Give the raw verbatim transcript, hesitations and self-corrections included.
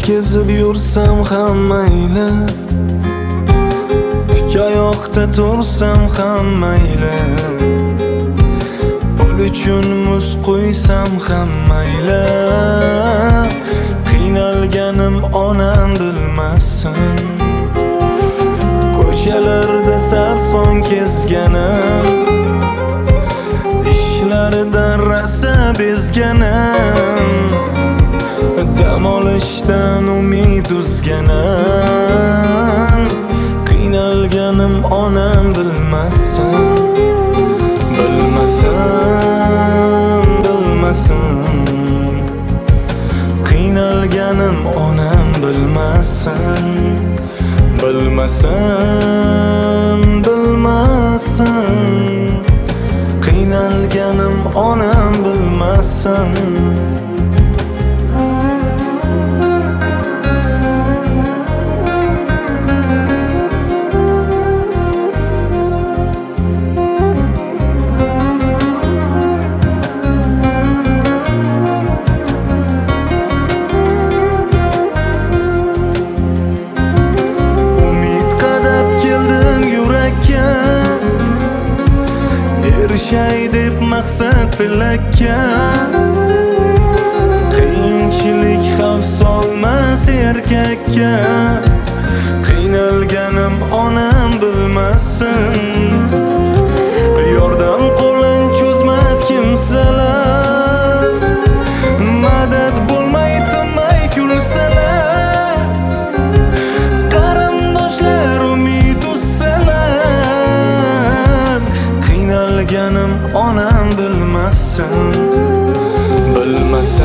kezib yursam ham mayli, tik oyoqda tursam ham mayli, pul uchun muz qo'ysam ham mayli, qiynalganim onam bilmasin. Ko'chalarda sarson kezganim, ishlaridan rosa bezganim, dam olishdan umid uzganim, qiynalganim onam bilmasin. Bilmasin, bilmasin, qiynalganim onam bilmasin. Bilmasin, bilmasin, qiynalganim onam bilmasin. Erishay deb maqsad tilakka, qiyinchilik xavf solmas erkakka, qiynalganim onam bilmasin. Yordam qo'lin cho'zmas kimsalar, madad bo'lmay tinmay kulsalar, qarindoshlar umid uzsalar, qiynalganim onam bilmasin. Bilmasin.